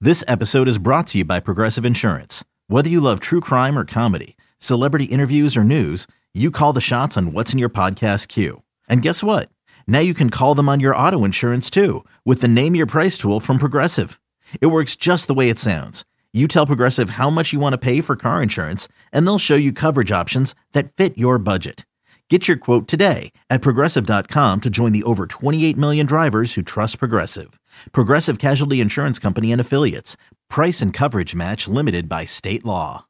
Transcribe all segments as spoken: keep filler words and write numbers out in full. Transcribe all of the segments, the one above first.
This episode is brought to you by Progressive Insurance. Whether you love true crime or comedy, celebrity interviews or news, you call the shots on what's in your podcast queue. And guess what? Now you can call them on your auto insurance too with the Name Your Price tool from Progressive. It works just the way it sounds. You tell Progressive how much you want to pay for car insurance, and they'll show you coverage options that fit your budget. Get your quote today at Progressive dot com to join the over twenty-eight million drivers who trust Progressive. Progressive Casualty Insurance Company and Affiliates. Price and coverage match limited by state law.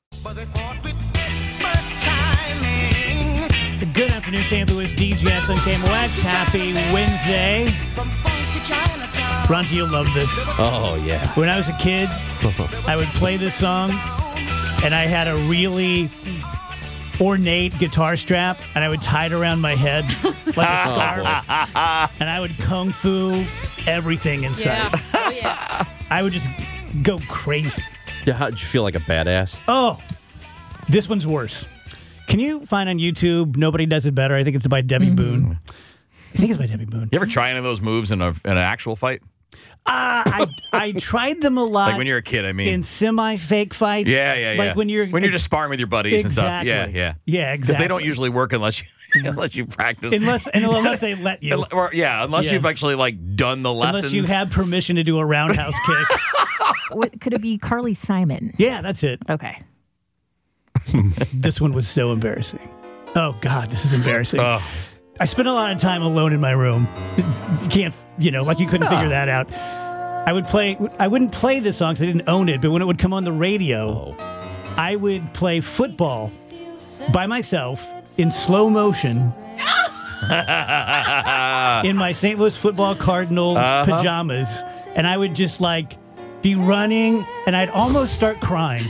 Good afternoon, Saint Louis. D J S on K M O X. Happy Wednesday. Bronte, you'll love this. Oh, yeah. When I was a kid, I would play this song, and I had a really ornate guitar strap, and I would tie it around my head like a scarf, and I would kung fu everything inside. Yeah. Oh, yeah. I would just go crazy. Yeah, how'd you feel like a badass? Oh, this one's worse. Can you find on YouTube, Nobody Does It Better? I think it's by Debbie mm-hmm. Boone. I think it's by Debbie Boone. You ever try any of those moves in, a, in an actual fight? Uh, I I tried them a lot. Like when you're a kid, I mean. In semi-fake fights. Yeah, yeah, yeah. Like when you're... When you're just sparring with your buddies exactly. and stuff. Yeah, yeah. Yeah, exactly. Because they don't usually work unless you unless you practice. Unless unless they let you. Or, yeah, unless yes. you've actually like done the lessons. Unless you have permission to do a roundhouse kick. What, could it be Carly Simon? Yeah, that's it. Okay. This one was so embarrassing. Oh, God, this is embarrassing. Oh. I spent a lot of time alone in my room. You can't, you know, like you couldn't figure that out. I would play, I wouldn't play this song because I didn't own it, but when it would come on the radio, oh. I would play football by myself in slow motion in my Saint Louis Football Cardinals uh-huh. pajamas, and I would just like be running, and I'd almost start crying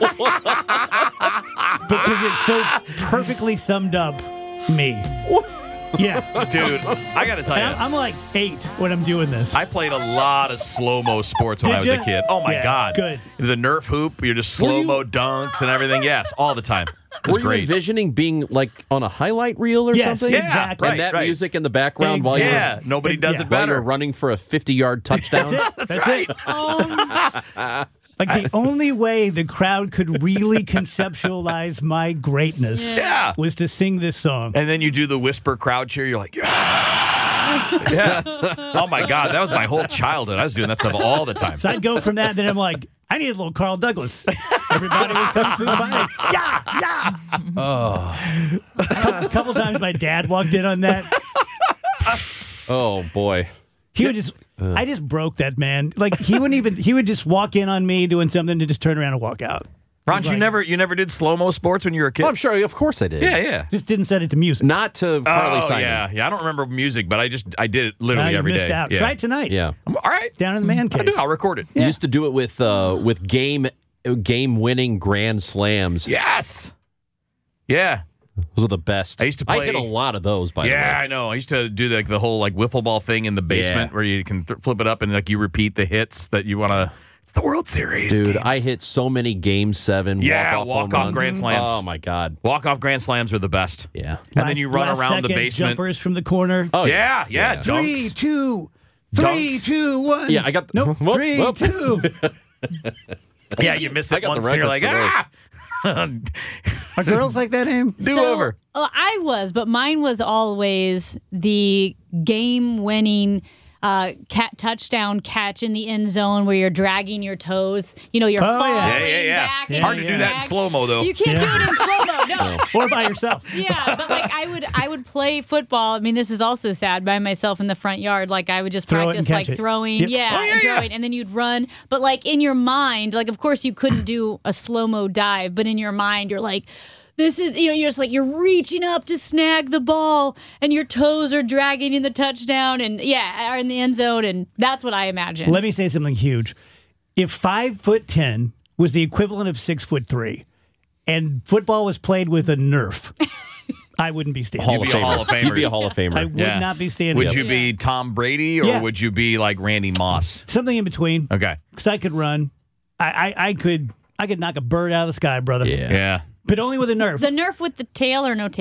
because it so perfectly summed up me. Yeah. Dude, I got to tell you. I'm, I'm like eight when I'm doing this. I played a lot of slow-mo sports when Did I was you? a kid. Oh, my yeah, God. Good. The Nerf hoop, you're just slow-mo dunks and everything. Yes, all the time. It was Were great. you envisioning being like on a highlight reel or yes, something? Yeah, exactly. And that right. music in the background exactly. while you're Yeah, nobody does yeah. it better. While you're running for a fifty-yard touchdown. That's it. That's, That's right. It. Um, like the only way the crowd could really conceptualize my greatness yeah. was to sing this song. And then you do the whisper crowd cheer. You're like, yeah. yeah. Oh, my God. That was my whole childhood. I was doing that stuff all the time. So I'd go from that, then I'm like, I need a little Carl Douglas. Everybody was kung fu fighting. Yeah, yeah. Oh. A couple, a couple times my dad walked in on that. Oh, boy. He would just, uh. I just broke that man. Like, he wouldn't even, he would just walk in on me doing something to just turn around and walk out. Ron, like, you never you never did slow-mo sports when you were a kid? Oh, I'm sure. Of course I did. Yeah, yeah. Just didn't set it to music. Not to Carly oh, Simon. yeah, yeah. I don't remember music, but I just, I did it literally now every missed day. Out. Yeah. Try it tonight. Yeah. I'm, all right. Down in the man cave. I'll do it. I'll record it. You Yeah. used to do it with uh, with game game-winning grand slams. Yes. Yeah. Those are the best. I used to play. I hit a lot of those, by yeah, the way. Yeah, I know. I used to do like the whole like wiffle ball thing in the basement yeah. where you can th- flip it up and like you repeat the hits that you want to. It's the World Series, dude. games. I hit so many Game Seven. Yeah, walk-off walk-off home runs. grand slams. Oh my God, walk-off grand slams are the best. Yeah, and last, then you run last around the second basement. Jumpers from the corner. Oh yeah, yeah. yeah. Three, Dunks. two, three, Dunks. two, one. Yeah, I got. Nope. Whoop, three, whoop. two. Yeah, you miss I it got once the and you're like, record for ah. Are girls like that, Aim? Do so, over. Uh, I was, but mine was always the game-winning uh, cat touchdown catch in the end zone where you're dragging your toes. You know, you're Oh, falling yeah. Yeah, yeah, yeah. back. Yeah, and Hard you to do that in snag. slow-mo though. You can't Yeah. do it in slow-mo, no. Or by yourself. Yeah, but like I would, I would play football. I mean, this is also sad by myself in the front yard. Like I would just Throw it practice and like catch it. throwing, Yep. yeah, Oh, yeah, and yeah. throwing, and then you'd run. But like in your mind, like of course you couldn't do a slow mo dive, but in your mind you're like, this is, you know, you're just like you're reaching up to snag the ball, and your toes are dragging in the touchdown, and yeah, are in the end zone, and that's what I imagined. Let me say something huge. If five foot ten was the equivalent of six foot three, and football was played with a Nerf, I wouldn't be standing. Hall You'd of be a Famer. Hall of Famer. You'd be a Hall of Famer. I would Yeah. not be standing. Would up. you be Tom Brady or Yeah. would you be like Randy Moss? Something in between. Okay. Because I could run. I, I I could I could knock a bird out of the sky, brother. Yeah. Yeah. But only with a Nerf. The Nerf with the tail or no tail?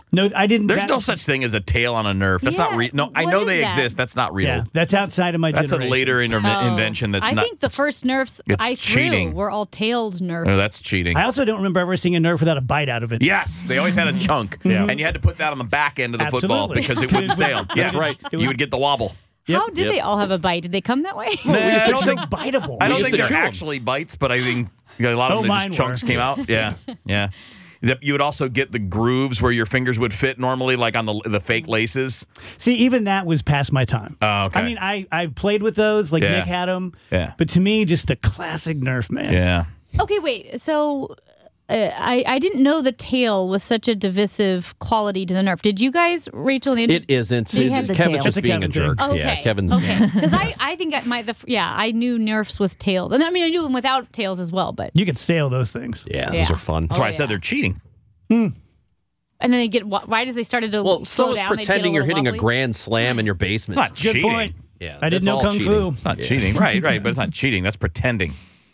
No, I didn't. There's that- no such thing as a tail on a Nerf. That's not Yeah, real. No, I what know is they that? exist. That's not real. Yeah, that's outside of my That's a generation. later interve- Oh. invention. That's I not. think the first Nerfs it's I threw cheating. were all tailed Nerfs. No, that's cheating. I also don't remember ever seeing a Nerf without a bite out of it. Yes, they always had a chunk, Yeah. and you had to put that on the back end of the football Absolutely. because it wouldn't sail. Yeah, That's right. right. You would get the wobble. How did Yep. they all have a bite? Did they come that way? Nah, I They're don't so think, biteable. I don't used think to they're chew 'em. actually bites, but I think a lot of Oh, them mine just chunks were. came out. Yeah, yeah. That- You would also get the grooves where your fingers would fit normally, like on the the fake laces. See, even that was past my time. Oh, okay. I mean, I I played with those, like Yeah. Nick had them. Yeah. But to me, just the classic Nerf, man. Yeah. Okay, wait. So uh, I I didn't know the tail was such a divisive quality to the Nerf. Did you guys, Rachel? And Andrew? It isn't. They had the Kevin's tail. just It's a being Kevin a jerk. thing. Okay. Yeah, Kevin's. Okay. Because I, I think I might, the, yeah, I knew Nerfs with tails. And I mean, I knew them without tails as well, but. You could sail those things. Yeah, Yeah. those are fun. That's why Oh, I said yeah. they're cheating. And then they get, right as they started to Well, slow so is down, they'd get pretending a you're little hitting a wobbly. grand slam in your basement. It's not Good cheating. point. Yeah, I didn't that's know all Kung cheating. Fu. It's not cheating. Right, right. But it's not cheating. That's pretending.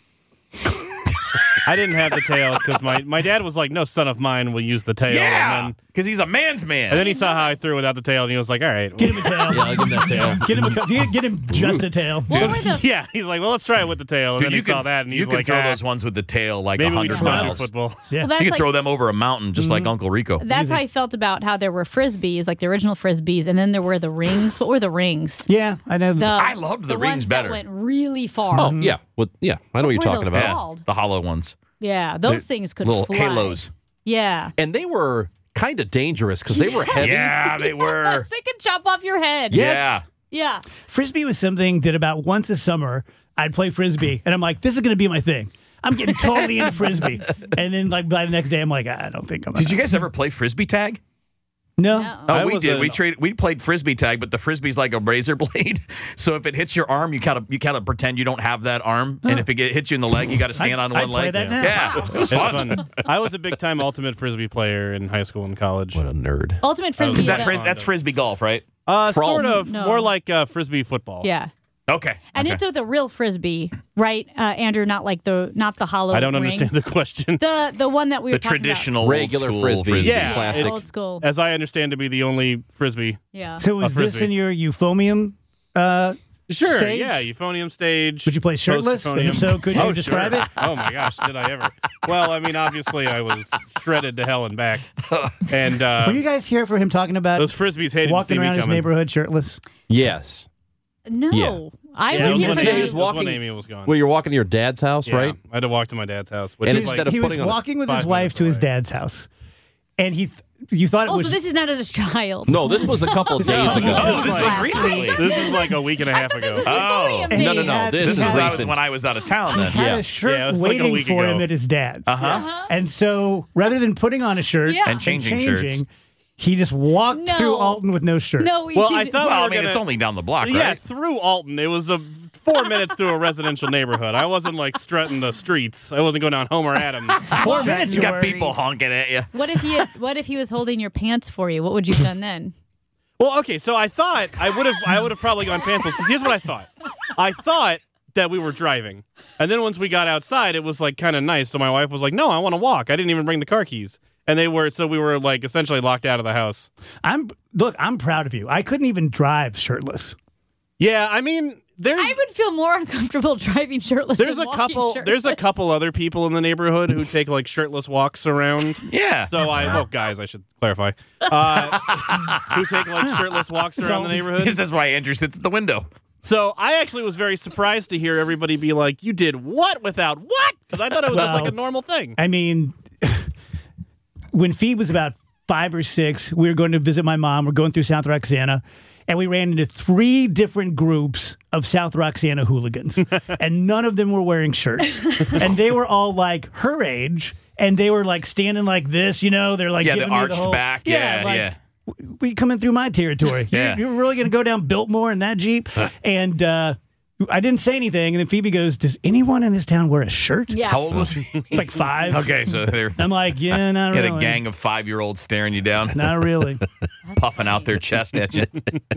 I didn't have the tail because my, my dad was like, no son of mine will use the tail. Yeah. And then, Because he's a man's man. and then he saw how I threw without the tail, and he was like, all right. Get him a tail. Yeah, I'll give him that tail. Get him a co- get get him just a tail. What were the, Yeah, he's like, well, let's try it with the tail. And Dude, then he you saw can, that, and you he's can like, throw ah, those ones with the tail like a maybe we hundred just don't do miles. football. Yeah. well, that's You can like, throw them over a mountain just like Uncle Rico. that's how I felt about how there were frisbees, like the original frisbees, and then there were the rings. What were the rings? Yeah, I know. The, I loved the the rings ones better. That went really far. Oh yeah, well, yeah. I know what you're What were talking those about. called? The hollow ones. Yeah, those The things could little fly. halos. Yeah. And they were kind of dangerous because they were heavy. Yeah, they were. They could chop off your head. Yes. Yeah. Yeah. Frisbee was something that about once a summer I'd play Frisbee, and I'm like, this is going to be my thing. I'm getting totally into Frisbee. And then like by the next day, I'm like, I don't think I'm Did you guys ever play frisbee tag? No. No. Oh, I we was did. a- we trade. We played frisbee tag, but the frisbee's like a razor blade. So if it hits your arm, you kind of you kind of pretend you don't have that arm, and if it get, hits you in the leg, you got to stand on I'd one play leg. that now. Yeah, it was It's fun. fun. I was a big time ultimate frisbee player in high school and college. What a nerd. Ultimate frisbee. Is Is that a- fris- that's frisbee golf, right? Uh, Frolf. sort of, No. more like uh, frisbee football. Yeah. Okay. And okay. it's with a real frisbee, right, uh, Andrew? Not like the not the hollow. I don't ring. understand the question. The the one that we the were talking traditional about. Regular old school frisbee. frisbee. Yeah, plastic. it's- Old school. As I understand to be the only frisbee. Yeah. So was A this Frisbee. in your euphonium uh, Sure, stage? yeah, euphonium stage. Would you play shirtless? And post-euphonium. if so, could you oh, describe sure. it? Oh my gosh, did I ever? Well, I mean, obviously, I was shredded to hell and back, and uh, Were you guys here for him talking about those frisbees hated to see walking me around his coming. neighborhood shirtless? Yes. No. Yeah. I Yeah, was it here was for when he Amy- was it was when walking- Amy was gone. Well, you're walking to your dad's house, yeah, right? I had to walk to my dad's house, which And is instead like of He was putting on a- walking with his five wife minutes to his away. dad's house, and he, th- you thought it Oh, was. so this is not as a child. No, this was a couple of days ago. Oh, this was like- recently. This is like a week and a I half thought this ago. was Oh. euphonium And No, no, days. no. had- This This is is when I was, recent. when I was out of town. Then. had Yeah. a shirt Yeah, it was like a waiting week for ago. him at his dad's. Uh-huh. Uh-huh. And so rather than putting on a shirt Yeah. And changing shirts. he just walked No. through Alton with no shirt. No, we Well, I didn't. thought Well, we I were mean, gonna, it's only down the block, yeah, right? through Alton. It was a four minutes through a residential neighborhood. I wasn't like strutting the streets. I wasn't going down Homer Adams. Four minutes. You You got were- people honking at you. What if he had, what if he was holding your pants for you? What would you have done then? Well, okay, so I thought I would have I would have probably gone pantsless because here's what I thought. I thought that we were driving, and then once we got outside, it was like kind of nice. So my wife was like, "No, I want to walk." I didn't even bring the car keys, and they were so we were like essentially locked out of the house. I'm look. I'm proud of you. I couldn't even drive shirtless. Yeah, I mean, there's I would feel more uncomfortable driving shirtless. there's than a walking couple there's a shirtless. couple other people in the neighborhood who take like shirtless walks around. Yeah. So I, well, guys, I should clarify, uh, who take like shirtless walks around the neighborhood. This is why Andrew sits at the window. So I actually was very surprised to hear everybody be like, "You did what without what?" Because I thought it was just like Well, a normal thing. I mean, when Phoebe was about five or six, we were going to visit my mom. We're going through South Roxana, and we ran into three different groups of South Roxana hooligans, and none of them were wearing shirts. And they were all like her age, and they were like standing like this, you know? They're like Yeah, the giving me arched the whole, back. Yeah, like, yeah. "W- We coming through my territory. Yeah. You're, you're really going to go down Biltmore in that Jeep? And uh, I didn't say anything. And then Phoebe goes, "Does anyone in this town wear a shirt?" Yeah. How old was he? It's like five. Okay, so they're I'm like, yeah, not you really. had a gang of five-year-olds staring you down, Not really. puffing out their chest at you.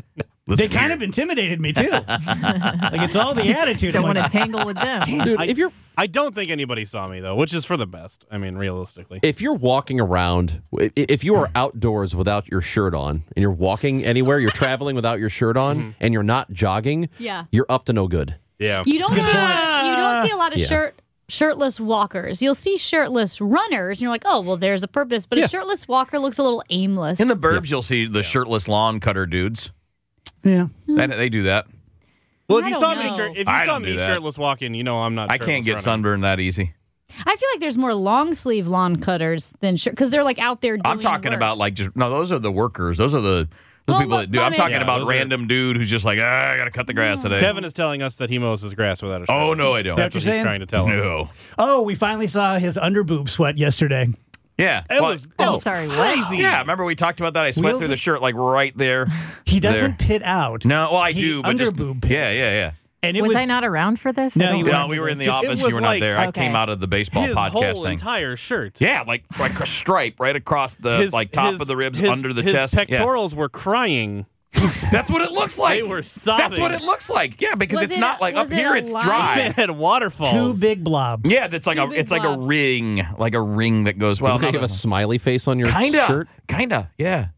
They kind of intimidated me, too. Like, it's all the attitude. Don't I'm want like, to tangle with them. Dude, I, if you're I don't think anybody saw me though, which is for the best. I mean, realistically. if you're walking around, i- if you are outdoors without your shirt on, and you're walking anywhere, you're traveling without your shirt on, and you're not jogging, Yeah. you're up to no good. Yeah. You don't see Good a lot, you don't see a lot of Yeah. shirt shirtless walkers. You'll see shirtless runners, and you're like, oh, well, there's a purpose. But Yeah. a shirtless walker looks a little aimless. In the burbs, you'll see the shirtless lawn cutter dudes. yeah. They, they do that. Well, if I you don't saw me know. shirt, if you I saw don't me do that. shirtless walking, you know I'm not. I can't shirtless get running. sunburned that easy. I feel like there's more long sleeve lawn cutters than shirt because they're like out there doing I'm talking work. about like just no. Those are the workers. Those are the those Well, people look, that do. I'm I talking mean- Yeah, about those are- random dude who's just like, ah, I gotta cut the grass today. Kevin is telling us that he mows his grass without a shirt. Oh no, I don't. that That's what what you're he's saying? trying to tell us. No. Oh, we finally saw his underboob sweat yesterday. Yeah. It Well, was I'm oh, sorry, what? crazy. yeah. Remember we talked about that? I sweat Wheels through the is- shirt like right there. He doesn't There. pit out. No, well I He do, but just underboob yeah, pits. yeah, yeah. And it Was, was, I not around for this? No, I don't you No, remember we were in the this. It office. was You were not like- there. I Okay. came out of the baseball His podcast whole thing. entire shirt. Yeah, like like a stripe right across the His, like top his- of the ribs, his- under the his chest. Yeah. pectorals were crying. That's what it looks like. They were sobbing. That's what it looks like. Yeah, because Was it's it not a- like up was it here. a It's line? dry. They had waterfalls. two big blobs. Yeah, that's like Two a. big it's like a blobs. ring, like a ring that goes. Well, Well, you have a smiley face on your kinda, shirt. kinda, yeah,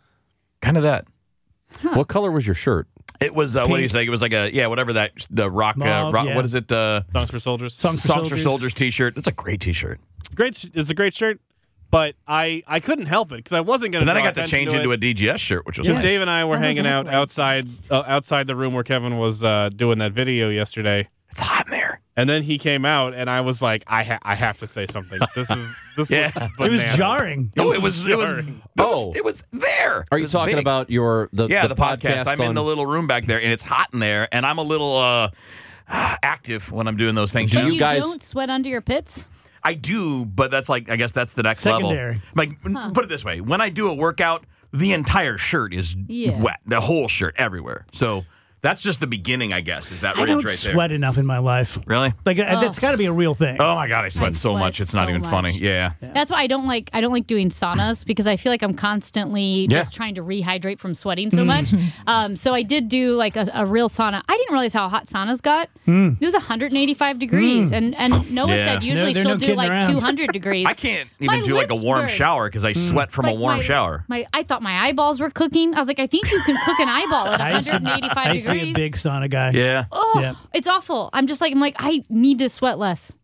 kind of that. What color was your shirt? It was. Uh, what do you Pink. say? It was like a yeah, whatever that the rock. Uh, Mauve, rock yeah. What is it? Uh, Songs for Soldiers. Songs for Songs for Soldiers. Soldiers T-shirt. It's a great T-shirt. Great. sh- It's a great shirt, but I I couldn't help it because I wasn't going And to. then I got to change into a D G S shirt, which was Because nice. Dave and I were Oh, hanging that's out right. outside uh, outside the room where Kevin was uh, doing that video yesterday, It's hot in there. and then he came out, and I was like, I ha- I have to say something. This is this Yeah. looks It was bananas. jarring. Oh, it was. It was. jarring. Oh. it was there. Are It you was talking big. about your the Yeah, the, the, podcast. I'm in on- the little room back there, and it's hot in there, and I'm a little uh, active when I'm doing those things. Do you So know? you guys- don't sweat under your pits? I do, but that's like I guess that's the next Secondary. level. Like, put it this way: when I do a workout, the entire shirt is Yeah. wet, the whole shirt everywhere. So that's just the beginning, I guess. Is that I ridge don't right sweat enough in my life. there? Really? Like uh, that's got to be a real thing. Oh my god, I sweat I so sweat much; it's not so even much. funny. Yeah. That's why I don't like I don't like doing saunas because I feel like I'm constantly Yeah. just trying to rehydrate from sweating so much. Um, so I did do like a, a real sauna. I didn't realize how hot saunas got. It was one hundred eighty-five degrees, and and Noah Yeah. said usually No, they're she'll no do kidding like around. two hundred degrees. I can't My even do like a lips warm burn. shower because I sweat from a Like, warm my- shower. My I thought my eyeballs were cooking. I was like, I think you can cook an eyeball at I used to- one hundred eighty-five I used to be a degrees. big sauna guy. Yeah. Oh, Yeah. it's awful. I'm just like I'm like I need to sweat less.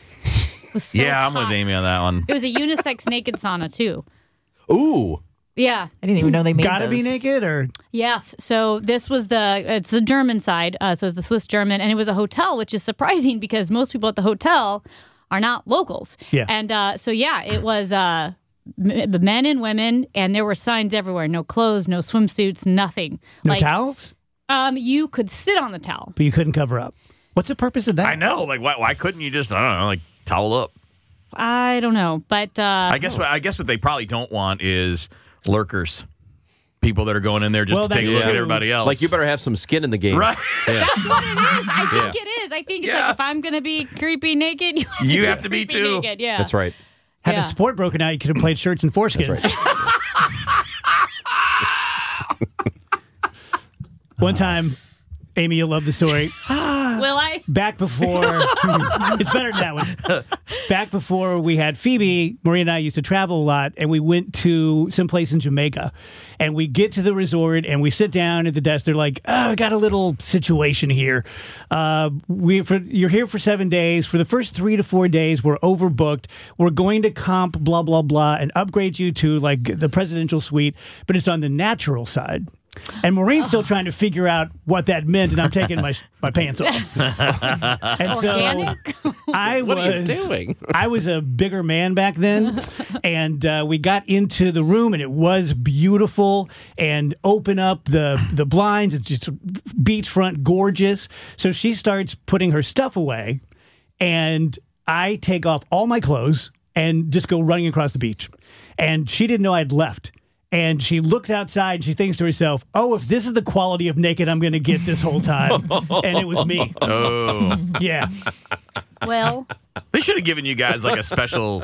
It was so yeah, I'm hot. with Amy on that one. It was a unisex naked sauna too. Ooh. Yeah. I didn't even know they made Gotta those. be naked or Yes. So this was the it's the German side. Uh, so it's the Swiss German, and it was a hotel, which is surprising because most people at the hotel are not locals. Yeah. And uh, so yeah, it was uh, m- men and women, and there were signs everywhere: no clothes, no swimsuits, nothing. no like, towels, Um, you could sit on the towel. but you couldn't cover up. What's the purpose of that? I know. Like, why, why couldn't you just I don't know, like towel up? I don't know, but uh, I guess what I guess what they probably don't want is lurkers, people that are going in there just Well, to take a that's look at true. everybody else. Like you better have some skin in the game. right. that's what it is. I think Yeah. it is. I think it's Yeah. like if I'm gonna be creepy naked, you have You to have be to be creepy too. naked. Yeah, That's right. Had Yeah. the sport broken out, you could have played shirts and foreskins. That's One time, Amy, you'll love the story. Will I? Back before, it's better than that one. Back before we had Phoebe, Maria and I used to travel a lot, and we went to some place in Jamaica. And we get to the resort, and we sit down at the desk. They're like, "Oh, I got a little situation here. Uh, we for you're here for seven days. For the first three to four days, we're overbooked. We're going to comp blah blah blah and upgrade you to like the presidential suite, but it's on the natural side." And Maureen's still trying to figure out what that meant, and I'm taking my my pants off. And so Organic? I What are you was doing? I was a bigger man back then, and uh, we got into the room, and it was beautiful. And open up the the blinds; it's just beachfront, gorgeous. So she starts putting her stuff away, and I take off all my clothes and just go running across the beach. And she didn't know I'd left. And she looks outside and she thinks to herself, oh, if this is the quality of naked I'm going to get this whole time. And it was me. Oh, Yeah. Well, they should have given you guys like a special.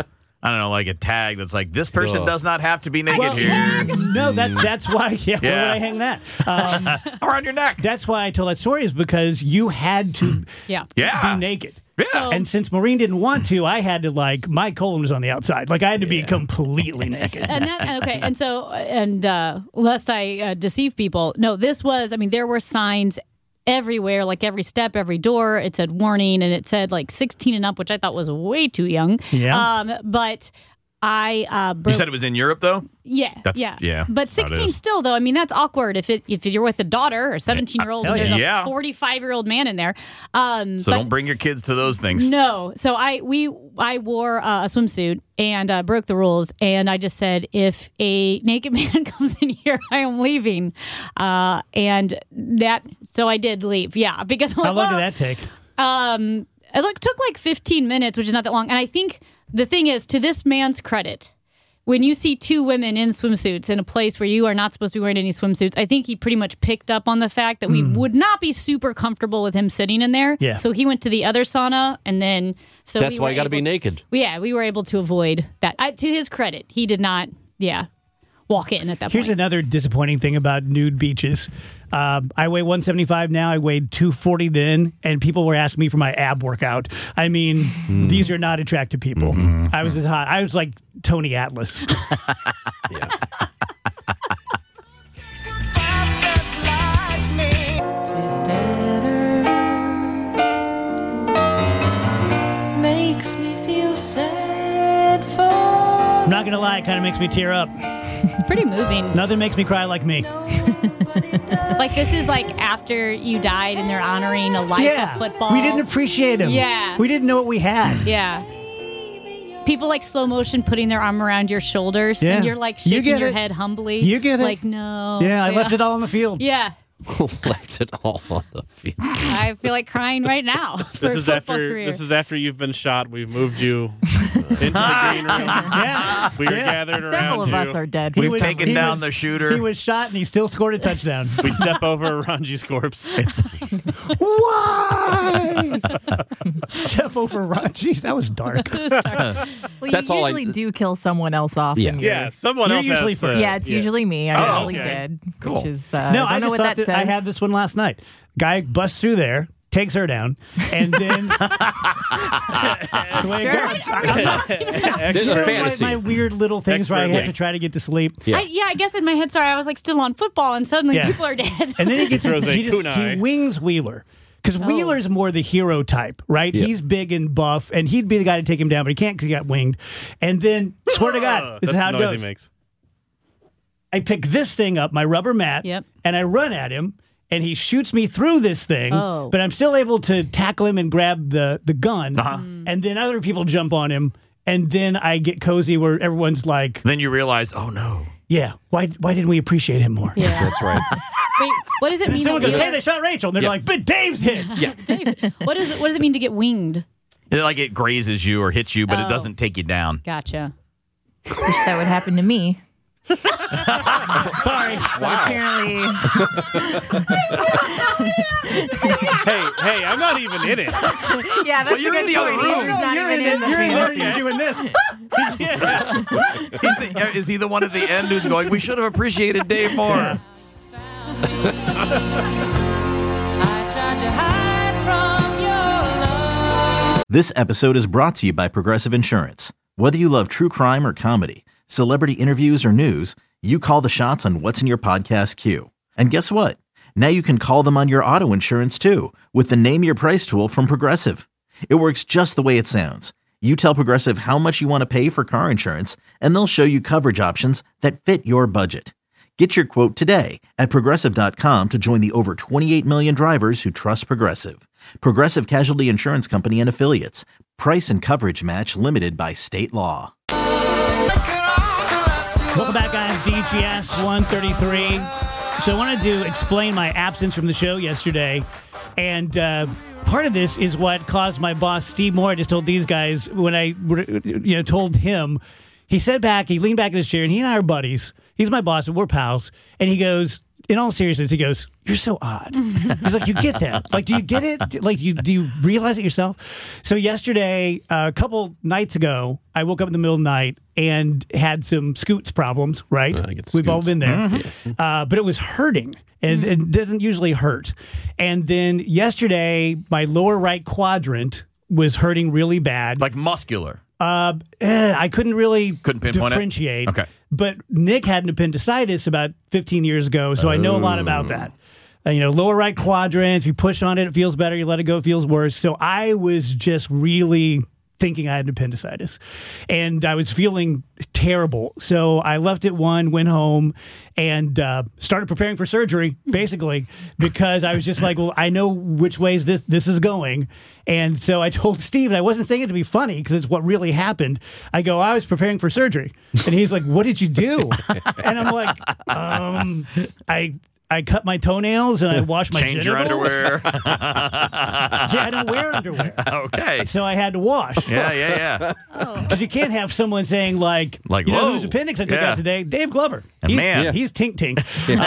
I don't know, like a tag that's like, this person Ugh. does not have to be naked Well, here. No, that's that's why. Yeah, where Yeah. would I hang that? Um, Around your neck. that's why I told that story is because you had to Yeah. Yeah. be naked. Yeah. So- And since Maureen didn't want to, I had to like my colon was on the outside. Like I had to be completely naked. And that, okay, and so and uh, lest I uh, deceive people, no, this was. I mean, there were signs everywhere, like every step, every door. It said warning, and it said like sixteen and up, which I thought was way too young. Yeah. Um, but I uh, broke. You said it was in Europe, though? Yeah, That's- yeah, yeah, But how it sixteen is. still, though. I mean, that's awkward if it if you're with a daughter or seventeen year old, Hell and there's yeah. a forty-five year old man in there. Um, So but don't bring your kids to those things. no. So I we I wore uh, a swimsuit and uh, broke the rules, and I just said, if a naked man comes in here, I am leaving. Uh, and that so I did leave. Yeah, because How long did that take? Um, it like, took like fifteen minutes, which is not that long. And I think the thing is, to this man's credit, when you see two women in swimsuits in a place where you are not supposed to be wearing any swimsuits, I think he pretty much picked up on the fact that we would not be super comfortable with him sitting in there. Yeah. So he went to the other sauna, and then so That's we why were you got to be able- naked. Yeah, we were able to avoid that. I, to his credit, he did not. Yeah, walk in at that Here's point. another disappointing thing about nude beaches. Um, I weigh one seventy-five now. I weighed two forty then, and people were asking me for my ab workout. I mean, these are not attractive people. I was as hot. I was like Tony Atlas. Makes me feel sad for I'm not gonna lie, it kind of makes me tear up. It's pretty moving. Nothing makes me cry like me. Like, this is like after you died, and they're honoring a life Yeah, of football. we didn't appreciate him. Yeah. we didn't know what we had. Yeah. People like slow motion putting their arm around your shoulders, Yeah. and you're like You shaking get your it. head humbly. You get it. Like, no. Yeah, I left it all on the field. Yeah. Left it all on the field. I feel like crying right now. For This a is football after career. this is after you've been shot. We've moved you into the green room. Yeah. We are Yeah. gathered around Several of you. us are dead. He for was- some Taking he down was- the shooter. He was shot and he still scored a touchdown. We step over Ranji's corpse. It's Why? Step over Ron. Jeez, that was dark. Well, That's you all I- usually do kill someone else off. Yeah. in your- Yeah, someone You're else usually has to- first. Yeah, it's usually me. I Oh, usually okay. did. Cool. Which is, uh, No, I I don't know just what thought that that I says. had this one last night. Guy busts through there, takes her down, and then that's the way it Sure. goes. I'm not- There's a my- fantasy. My, weird little things where I Expert have to try to get to sleep. Yeah. I, yeah, I guess in my head, sorry, I was like still on football, and suddenly Yeah. people are dead. And then he gets throws a he, just, kunai. he wings Wheeler. Because Oh. Wheeler's more the hero type, right? Yeah. He's big and buff, and he'd be the guy to take him down, but he can't because he got winged. And then, swear to God, this That's is how the it noise goes. he makes. I pick this thing up, my rubber mat, Yep. and I run at him, and he shoots me through this thing, Oh. but I'm still able to tackle him and grab the, the gun, and then other people jump on him, and then I get cozy where everyone's like, then you realize, oh no. yeah, why why didn't we appreciate him more? Yeah. That's right. Wait, what does it mean? Someone that goes, we hey, they shot Rachel, and they're Yeah. like, but Dave's hit. Yeah. Dave, what is it? What does it mean to get winged? It, like it grazes you or hits you, but it Oh. doesn't take you down. Gotcha. Wish that would happen to me. Sorry. But apparently, Hey, hey, I'm not even in it. yeah, that's you're a in good the other point. room. Andrew's not You're even in, in there, the you're in there, field. you're doing this. He's the, is he the one at the end who's going, we should have appreciated Dave more? I tried to hide from your love. This episode is brought to you by Progressive Insurance. Whether you love true crime or comedy, celebrity interviews or news, you call the shots on what's in your podcast queue. And guess what? Now you can call them on your auto insurance too with the Name Your Price tool from Progressive. It works just the way it sounds. You tell Progressive how much you want to pay for car insurance, and they'll show you coverage options that fit your budget. Get your quote today at Progressive dot com to join the over twenty-eight million drivers who trust Progressive. Progressive Casualty Insurance Company and Affiliates. Price and coverage match limited by state law. Welcome back, guys. D G S one thirty-three. So I wanted to explain my absence from the show yesterday. And uh, part of this is what caused my boss, Steve Moore, I just told these guys when I you know told him, he sat back, he leaned back in his chair, and he and I are buddies. He's my boss, but we're pals. And he goes, in all seriousness, he goes, "You're so odd." He's like, "You get that? Like, do you get it? Like, you do you realize it yourself?" So yesterday, uh, a couple nights ago, I woke up in the middle of the night and had some scoots problems. Right? I get We've all scoots. been there, uh, but it was hurting. And it doesn't usually hurt. And then yesterday, my lower right quadrant was hurting really bad. Like muscular. Uh, eh, I couldn't really Couldn't pinpoint it? differentiate. Okay. But Nick had an appendicitis about fifteen years ago, so I know a lot about that. Uh, you know, lower right quadrant, if you push on it, it feels better. You let it go, it feels worse. So I was just really thinking I had appendicitis. And I was feeling terrible. So I left at one, went home, and uh, started preparing for surgery, basically, because I was just like, well, I know which ways this, this is going. And so I told Steve, and I wasn't saying it to be funny because it's what really happened. I go, I was preparing for surgery. And he's like, what did you do? And I'm like, um, I... I cut my toenails and I washed my Change your genitals. underwear. See, I don't wear underwear. Okay. So I had to wash. Yeah, yeah, yeah. Because you can't have someone saying like, Like, you know whoa. whose appendix I took Yeah. out today? Dave Glover. A he's, man. Yeah. He's tink tink.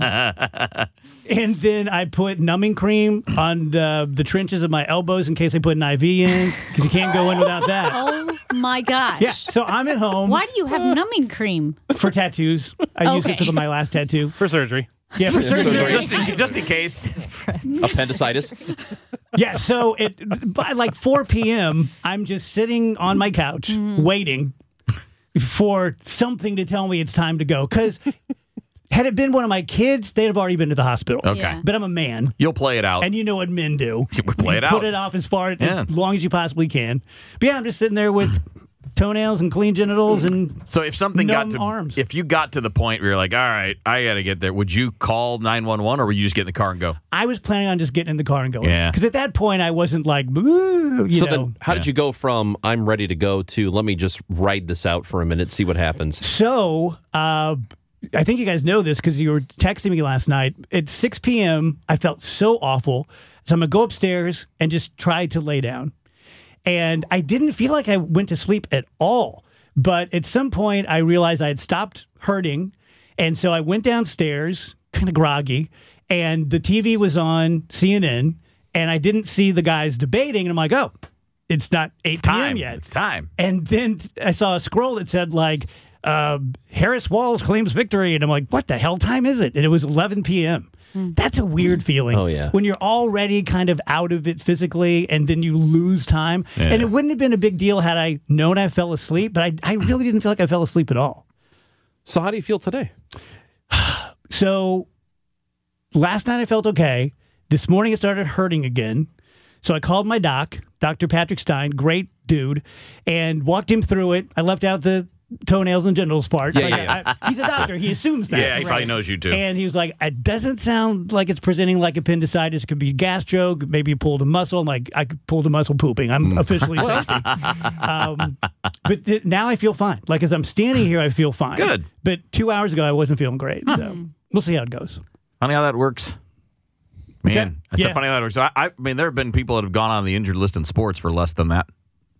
Um, and then I put numbing cream on the, the trenches of my elbows in case they put an I V in, because you can't go in without that. Oh my gosh. Yeah, so I'm at home Why do you have numbing cream? for tattoos. I used it Okay. for my last tattoo. For surgery. Yeah, for surgery. Just in, just in case. Appendicitis. Yeah, so it by like four p.m., I'm just sitting on my couch waiting for something to tell me it's time to go. Because had it been one of my kids, they'd have already been to the hospital. Okay. Yeah. But I'm a man, You'll play it out. and you know what men do. We play it You out. Put it off as far Yeah. as long as you possibly can. But yeah, I'm just sitting there with toenails and clean genitals and So if something numb got to arms. if you got to the point where you're like, all right, I got to get there, would you call nine one one or would you just get in the car and go? I was planning on just getting in the car and going. Yeah. Because at that point, I wasn't like, "Boo," you so know. then, how did you go from "I'm ready to go" to "Let me just ride this out for a minute, see what happens"? So, uh, I think you guys know this because you were texting me last night. At six p.m., I felt so awful. So I'm going to go upstairs and just try to lay down. And I didn't feel like I went to sleep at all. But at some point, I realized I had stopped hurting. And so I went downstairs, kind of groggy, and the T V was on C N N, and I didn't see the guys debating. And I'm like, oh, it's not eight p.m. Time. yet. It's time. And then I saw a scroll that said, like, uh, Harris Walls claims victory. And I'm like, what the hell time is it? And it was eleven p.m. That's a weird feeling. Oh, yeah. When you're already kind of out of it physically and then you lose time. Yeah. And it wouldn't have been a big deal had I known I fell asleep, but I, I really didn't feel like I fell asleep at all. So how do you feel today? So last night I felt okay. This morning it started hurting again. So I called my doc, Doctor Patrick Stein, great dude, and walked him through it. I left out the toenails and genitals part. Yeah, Like, yeah, I- I- he's a doctor. He assumes that. Yeah, he probably knows you too. And he was like, it doesn't sound like it's presenting like appendicitis. It could be gastro. Maybe you pulled a muscle. I'm like, I pulled a muscle pooping. I'm officially sixty. Um, but th- now I feel fine. Like as I'm standing here, I feel fine. Good. But two hours ago, I wasn't feeling great. So we'll see how it goes. Funny how that works. Man, that- that's yeah. so funny how that works. I, I mean, there have been people that have gone on the injured list in sports for less than that.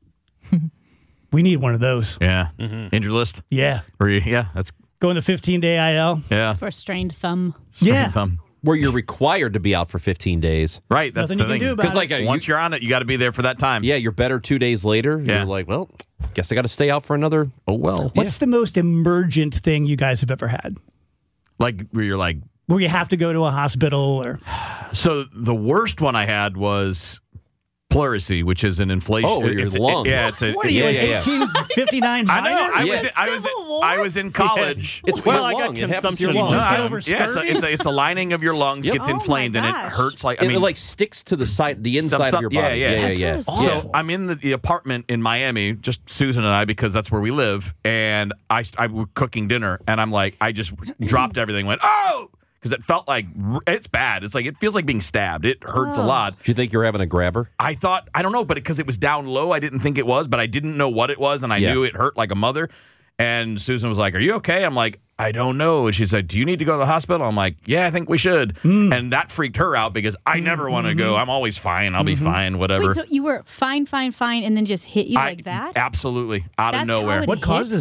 We need one of those. Yeah. Injured list. Yeah. Or you, yeah, that's Going the fifteen day I L. yeah. For a strained thumb. Yeah. Thumb. Where you're required to be out for fifteen days. Right. That's Nothing the you can thing. do about Because it. like uh, Once you, you're on it, you got to be there for that time. yeah, you're better two days later. Yeah. You're like, well, guess I got to stay out for another. Oh well. What's the most emergent thing you guys have ever had? Like where you're like, Where you have to go to a hospital or so the worst one I had was pleurisy, which is an inflation. Oh, your it's, lung. Yeah, it's a. what are it- you, Yeah, an yeah, yeah. eighteen fifty-nine I know. minor? I Yes. was. I was. Civil War? I was in college. It's Well, your I got lung. It happens to consumption. your lung. Just get No, over yeah, it's a, scurvy? it's, a, it's a lining of your lungs Yep. gets Oh, my inflamed and it gosh. hurts. Like I It, mean, like sticks to the side, the inside some- of your yeah, body. yeah. yeah, That's yeah. what yeah. it's- So Awful. I'm in the, the apartment in Miami, just Susan and I, because that's where we live. And I, I was cooking dinner, and I'm like, I just dropped everything, went, oh, because it felt like it's bad. It's like it feels like being stabbed. It hurts a lot. Do you think you're having a grabber? I thought, I don't know, but because it, it was down low, I didn't think it was, but I didn't know what it was, and I Yeah. knew it hurt like a mother. And Susan was like, are you okay? I'm like, I don't know. And she said, do you need to go to the hospital? I'm like, yeah, I think we should. And that freaked her out because I never want to go. I'm always fine. I'll be fine, whatever. Wait, so you were fine, fine, fine, and then just hit you I- like that? Absolutely. Out That's of how nowhere. it What hits? causes that?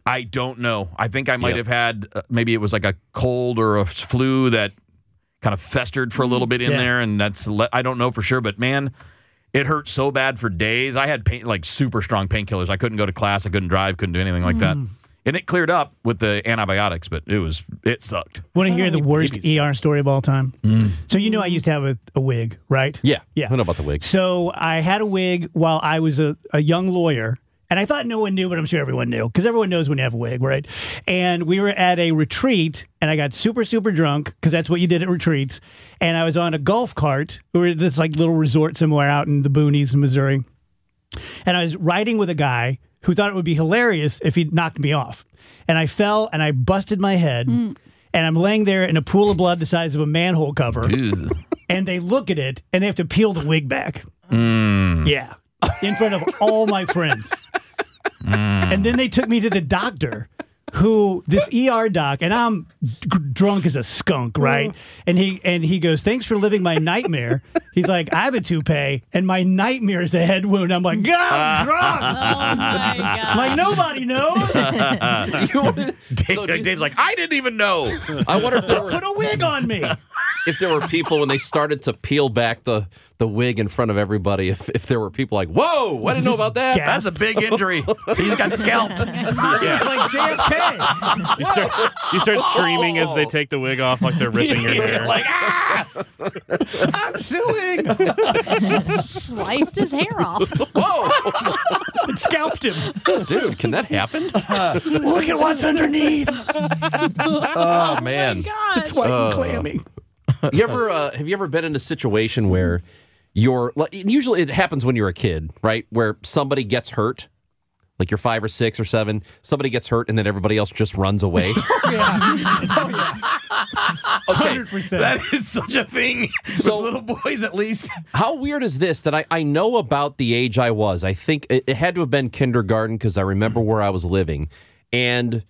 I don't know. I think I might Yep. have had uh, maybe it was like a cold or a flu that kind of festered for a little bit in Yeah. there, and that's le- I don't know for sure. But man, it hurt so bad for days. I had pain, like super strong painkillers. I couldn't go to class. I couldn't drive. Couldn't do anything like that. And it cleared up with the antibiotics, but it was it sucked. Want to hear the worst E R story of all time? So you know I used to have a, a wig, right? Yeah. Yeah. I know about the wig. So I had a wig while I was a, a young lawyer. And I thought no one knew, but I'm sure everyone knew because everyone knows when you have a wig, right? And we were at a retreat, and I got super, super drunk because that's what you did at retreats. And I was on a golf cart. We were at this like little resort somewhere out in the boonies in Missouri. And I was riding with a guy who thought it would be hilarious if he knocked me off. And I fell and I busted my head. And I'm laying there in a pool of blood the size of a manhole cover. And they look at it and they have to peel the wig back. Yeah. In front of all my friends. And then they took me to the doctor, who this E R doc, and I'm d- drunk as a skunk, right? And he and he goes, "Thanks for living my nightmare." He's like, "I have a toupee, and my nightmare is a head wound." I'm like, "God, I'm drunk." Oh my god! I'm like, nobody knows. Dave, So do you- Dave's like, I didn't even know. I wonder if there, were, Put a wig on me. if there were people when they started to peel back the, the wig in front of everybody, if, if there were people like, whoa, I didn't know about that. Gasp. That's a big injury. He's got scalped. It's like J F K. You start, you start screaming as they take the wig off like they're ripping your hair. Like, ah! I'm suing. Sliced his hair off. Whoa, It scalped him. dude, can that happen? Look at what's underneath. Oh, man. God. It's white and clammy. You ever uh, have you ever been in a situation where you're like, usually it happens when you're a kid, right? Where somebody gets hurt, like you're five or six or seven, somebody gets hurt, and then everybody else just runs away. one hundred percent. That is such a thing. So- with little boys, at least. How weird is this that I, I know about the age I was? I think it, it had to have been kindergarten because I remember where I was living. And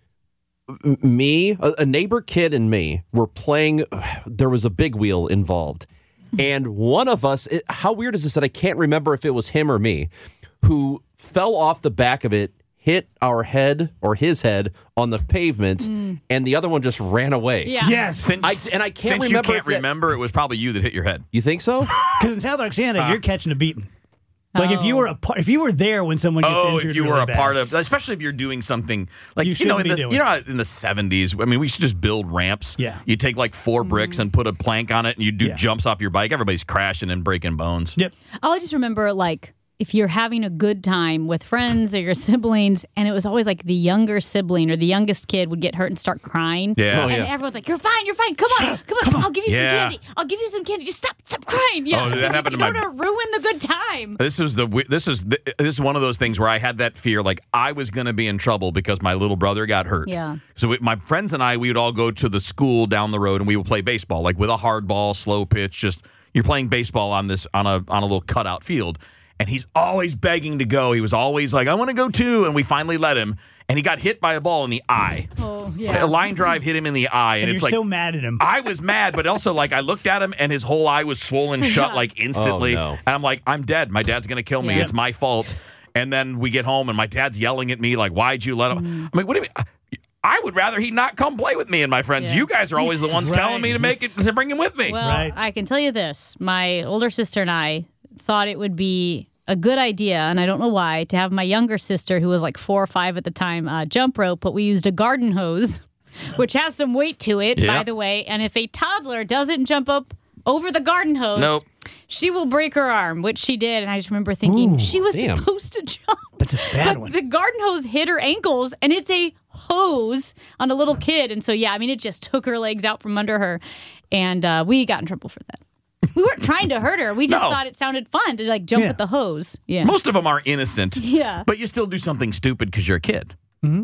m- me, a, a neighbor kid and me were playing. There was a big wheel involved. And one of us, it, how weird is this that I can't remember if it was him or me, who fell off the back of it, hit our head or his head on the pavement, and the other one just ran away. Yeah. Yes. Since, I, and I can't since remember. you if can't that- remember, it was probably you that hit your head. You think so? Because in South Roxana, you're catching a beating. Like if you were a part, if you were there when someone gets Oh, injured, if you really were a bad. part of, especially if you're doing something like You you, know, shouldn't in be the, doing you know, how in the seventies. I mean, we should just build ramps. Yeah. you take like four bricks and put a plank on it, and you do Yeah. jumps off your bike. Everybody's crashing and breaking bones. Yep. Oh, I just remember like if you're having a good time with friends or your siblings, and it was always like the younger sibling or the youngest kid would get hurt and start crying. Yeah. Oh, and yeah. everyone's like, "You're fine, you're fine. Come on, come on. I'll give you Yeah. some candy. I'll give you some candy. Just stop, stop crying." Yeah, Oh, that because happened you to don't my- want to ruin the good time. This is the this is the, this is one of those things where I had that fear, like I was going to be in trouble because my little brother got hurt. Yeah. So we, my friends and I, we would all go to the school down the road, and we would play baseball, like with a hard ball, slow pitch. Just you're playing baseball on this on a on a little cutout field, and he's always begging to go. He was always like, "I want to go too," and we finally let him. And he got hit by a ball in the eye. Oh, yeah. A line drive hit him in the eye, and, And it's you're like so mad at him. I was mad, but also like I looked at him and his whole eye was swollen shut like instantly. Oh, no. And I'm like, I'm dead. My dad's gonna kill me. Yeah. It's my fault. And then we get home and my dad's yelling at me like, "Why'd you let him?" Mm. I'm like, "What do you mean? I would rather he not come play with me and my friends. Yeah. You guys are always the ones Right. telling me to make it to bring him with me." Well, Right. I can tell you this. My older sister and I thought it would be a good idea, and I don't know why, to have my younger sister, who was like four or five at the time, uh, jump rope, but we used a garden hose, which has some weight to it, Yeah. by the way. And if a toddler doesn't jump up over the garden hose, Nope. she will break her arm, which she did. And I just remember thinking, Ooh, she was damn. supposed to jump. That's a bad But one. the garden hose hit her ankles, and it's a hose on a little kid. And so, yeah, I mean, it just took her legs out from under her. And uh, we got in trouble for that. We weren't trying to hurt her. We just No. thought it sounded fun to like jump Yeah. with the hose. Yeah. Most of them are innocent. Yeah. But you still do something stupid because you're a kid. Mm-hmm.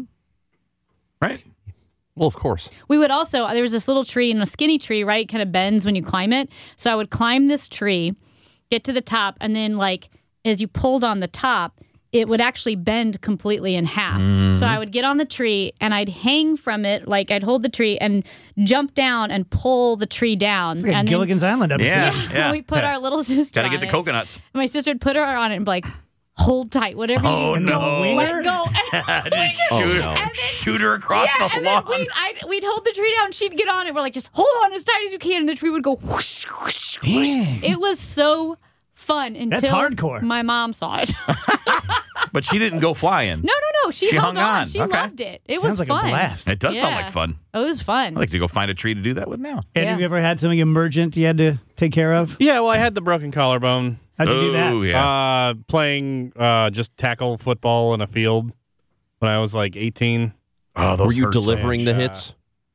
Right? Well, of course. We would also, there was this little tree, and a skinny tree, right? Kind of bends when you climb it. So I would climb this tree, get to the top, and then, like, as you pulled on the top, it would actually bend completely in half. So I would get on the tree and I'd hang from it, like I'd hold the tree and jump down and pull the tree down. It's like a and then- Gilligan's Island episode. Yeah. yeah, we put our little sister Got to on get the it. coconuts. My sister would put her on it and be like, hold tight, whatever Oh, you do, no. don't let go. Just Oh, shoot, no. And then- shoot her across yeah, the and lawn. then we'd, I'd, we'd hold the tree down, and she'd get on it. We're like, just hold on as tight as you can, and the tree would go whoosh, whoosh, whoosh. Dang. It was so fun until That's hardcore. my mom saw it. But she didn't go flying. no, no, no. She, She hung hung on. on. She Okay. loved it. It Sounds was like fun. a blast. It does sound Yeah. like fun. It was fun. I'd like to go find a tree to do that with now. And Yeah. have you ever had something emergent you had to take care of? Yeah, well, I had the broken collarbone. How'd you do that? Ooh, yeah. Uh, playing uh, just tackle football in a field when I was like eighteen. Oh, Were you hurt so delivering the much, uh, hits?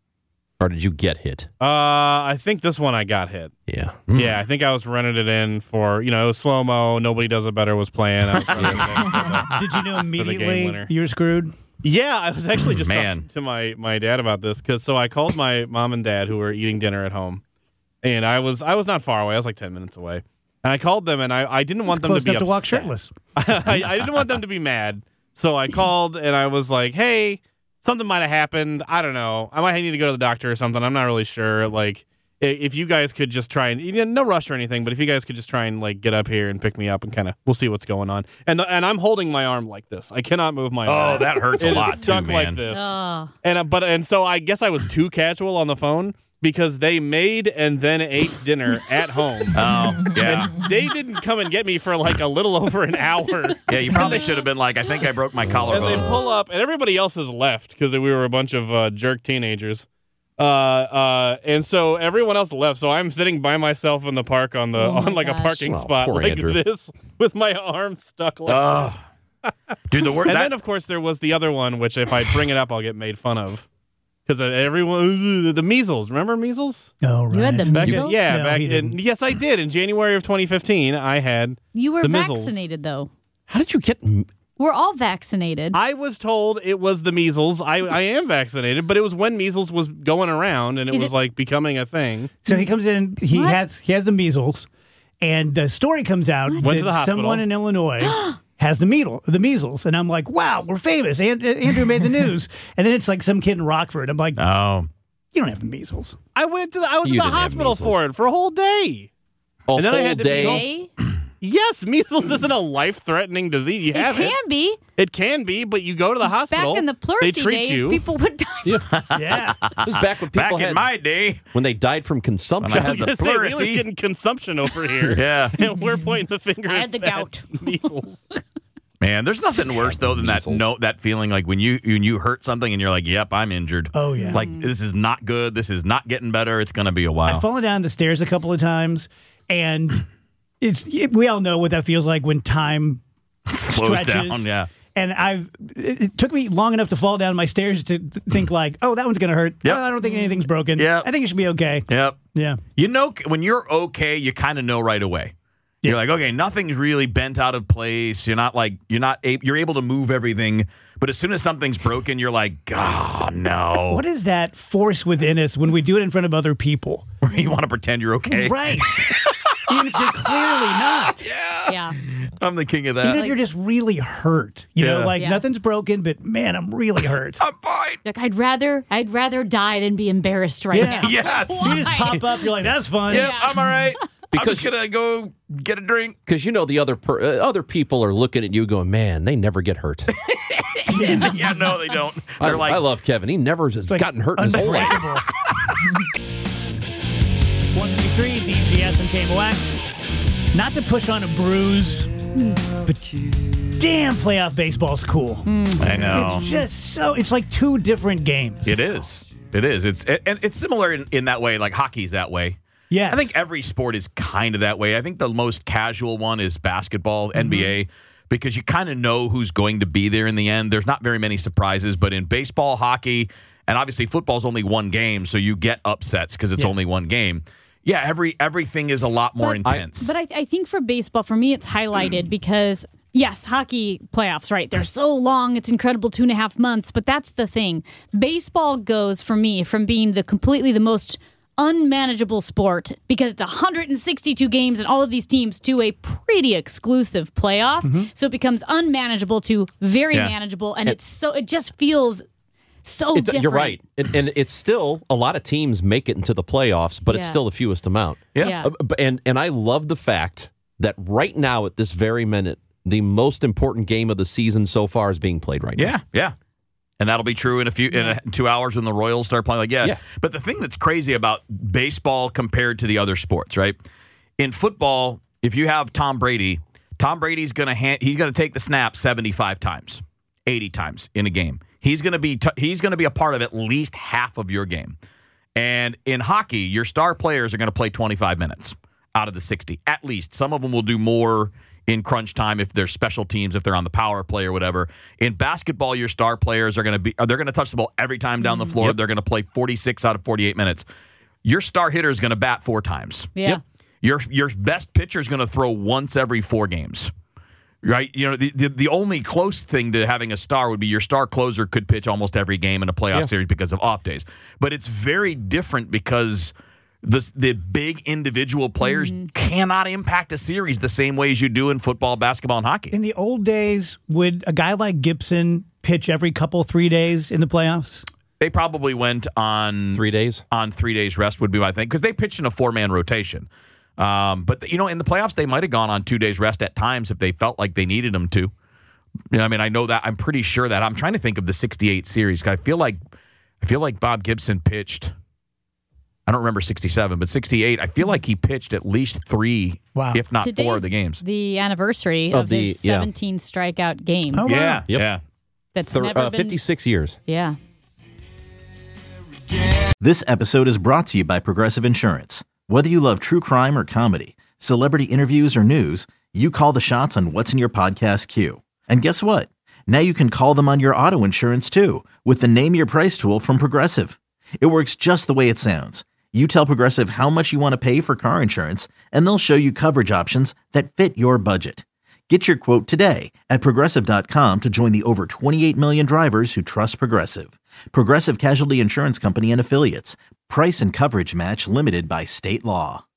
Or did you get hit? Uh, I think this one I got hit. Yeah. Yeah, I think I was running it in for, you know, it was slow mo. Nobody Does It Better was playing. I was running it in for the- Did you know game immediately winner. you were screwed? Yeah, I was actually just Man. talking to my, my dad about this because so I called my mom and dad who were eating dinner at home, and I was I was not far away. I was like ten minutes away, and I called them and I, I didn't want It's them close to be enough to walk upset. shirtless. I, I didn't want them to be mad, so I called and I was like, "Hey, something might have happened. I don't know. I might need to go to the doctor or something. I'm not really sure. Like, i- if you guys could just try and you know, no rush or anything, but if you guys could just try and like get up here and pick me up and kind of we'll see what's going on." And the, and I'm holding my arm like this. I cannot move my arm. Oh, that hurts a It is lot too, stuck like man. this. Oh. And uh, but and so I guess I was too casual on the phone because they made and then ate dinner at home. Oh, yeah. And they didn't come and get me for like a little over an hour. Yeah, you probably should have been like, I think I broke my And collarbone. they pull up, and everybody else has left because we were a bunch of uh, jerk teenagers. Uh, uh, and so everyone else left. So I'm sitting by myself in the park on the Oh my on like gosh. a parking Oh, spot poor like Andrew. this with my arm stuck like Oh. Dude, the word and that, then, of course, there was the other one, which if I bring it up, I'll get made fun of. Because everyone, the measles. Remember measles? Oh, right. You had the Back in, measles? yeah, No, back he in. didn't. Yes, I did. In January of twenty fifteen, I had. You were The measles. vaccinated, though. How did you get? We're all vaccinated. I was told it was the measles. I, I am vaccinated, but it was when measles was going around and it Is was it- like becoming a thing. So he comes in. He What? has he has the measles, and the story comes out Went that to the hospital. someone in Illinois has the measles. The measles, and I'm like, wow, we're famous. And, Andrew made the news, and then it's like some kid in Rockford. I'm like, oh. you don't have the measles. I went to the, I was You in the didn't have hospital measles. for it for a whole day. A And then I whole had to be day. Day? Yes, measles isn't a life-threatening disease. You It have can it. be. It can be, but you go to the hospital. Back in the they Plurcy treat days, you. people would die. Yeah. Yeah. It was back when people Back had, in my day. when they died from When consumption. I I was had the gonna say, Wheeler's pleurisy. getting consumption over here. Yeah. And we're pointing the finger I at had the that gout. measles. Man, there's nothing worse though than that Measles. note, that feeling like when you when you hurt something and you're like, "Yep, I'm injured." Oh, yeah. Like this is not good. This is not getting better. It's gonna be a while. I've fallen down the stairs a couple of times, and it's we all know what that feels like when time Slows stretches. down. Yeah. And I've it it took me long enough to fall down my stairs to th- think like, oh, that one's gonna hurt. Yep. Oh, I don't think anything's broken. Yep. I think it should be okay. Yep. Yeah. You know, when you're okay, you kind of know right away. You're like, okay, nothing's really bent out of place. You're not like you're not a- you're able to move everything. But as soon as something's broken, you're like, oh no. What is that force within us when we do it in front of other people? You want to pretend you're okay? Right. Even if you're clearly not. Yeah. I'm the king of Even that. if you're just really hurt. You know, Yeah. like Yeah. nothing's broken, but man, I'm really hurt. I'm fine. Like I'd rather I'd rather die than be embarrassed right Yeah. now. Yes. So you just pop up, you're like, that's fun. Yep, I'm all right. Because- I'm just gonna go get a drink. Because you know the other per, uh, other people are looking at you going, man, they never get hurt. Yeah, no, they don't. I, They're like, I love Kevin. He never has like gotten hurt in his whole life. unbreakable. one fifty-three D G S and K M O X. Not to push on a bruise, but damn, playoff baseball's cool. I know. It's just so, it's like two different games. It is. It is. It's and it's similar in, in that way. Like hockey's that way. Yes. I think every sport is kind of that way. I think the most casual one is basketball, N B A, because you kind of know who's going to be there in the end. There's not very many surprises, but in baseball, hockey, and obviously football's only one game, so you get upsets because it's Yeah. only one game. Yeah, every everything is a lot more But- intense. But I, I think for baseball, for me, it's highlighted because, yes, hockey playoffs, right? They're so long. It's incredible two and a half months. But that's the thing. Baseball goes, for me, from being the completely the most unmanageable sport because it's one hundred sixty-two games and all of these teams to a pretty exclusive playoff. So it becomes unmanageable to very Yeah. manageable. And it's so it just feels so It- different. you're right. And, and it's still, a lot of teams make it into the playoffs, but it's Yeah. still the fewest amount. Yeah. Yeah. Uh, b- and, and I love the fact that right now at this very minute, the most important game of the season so far is being played right now. Yeah, yeah. And that'll be true in a few in a, two hours when the Royals start playing. Like, yeah. Yeah. But the thing that's crazy about baseball compared to the other sports, right? In football, if you have Tom Brady, Tom Brady's gonna ha- he's gonna take the snap seventy-five times, eighty times in a game. He's gonna be t- he's gonna be a part of at least half of your game. And in hockey, your star players are gonna play twenty-five minutes out of the sixty, at least. Some of them will do more in crunch time if they're special teams, if they're on the power play or whatever. In basketball, your star players are going to be they're going to touch the ball every time down the floor. Yep. They're going to play forty-six out of forty-eight minutes. Your star hitter is going to bat four times. Yeah. Yep. Your your best pitcher is going to throw once every four games. Right? You know, the, the the only close thing to having a star would be your star closer could pitch almost every game in a playoff Yeah. series because of off days. But it's very different because the the big individual players Mm-hmm. cannot impact a series the same way as you do in football, basketball, and hockey. In the old days, would a guy like Gibson pitch every couple, three days in the playoffs? They probably went on Three days. on three days rest would be my thing because they pitched in a four man rotation. Um, but you know, in the playoffs, they might have gone on two days rest at times if they felt like they needed them to. You know, I mean, I know that I'm pretty sure that I'm trying to think of the sixty-eight series. 'Cause I feel like I feel like Bob Gibson pitched. I don't remember sixty-seven, but sixty-eight. I feel like he pitched at least three, Wow. if not Today's four, of the games. the anniversary Of of, the- his yeah. seventeen strikeout game. Oh, wow. Yeah, Yep. yeah. That's Thir- never uh, been. fifty-six years. Yeah. This episode is brought to you by Progressive Insurance. Whether you love true crime or comedy, celebrity interviews or news, you call the shots on what's in your podcast queue. And guess what? Now you can call them on your auto insurance too with the Name Your Price tool from Progressive. It works just the way it sounds. You tell Progressive how much you want to pay for car insurance, and they'll show you coverage options that fit your budget. Get your quote today at Progressive dot com to join the over twenty-eight million drivers who trust Progressive. Progressive Casualty Insurance Company and Affiliates. Price and coverage match limited by state law.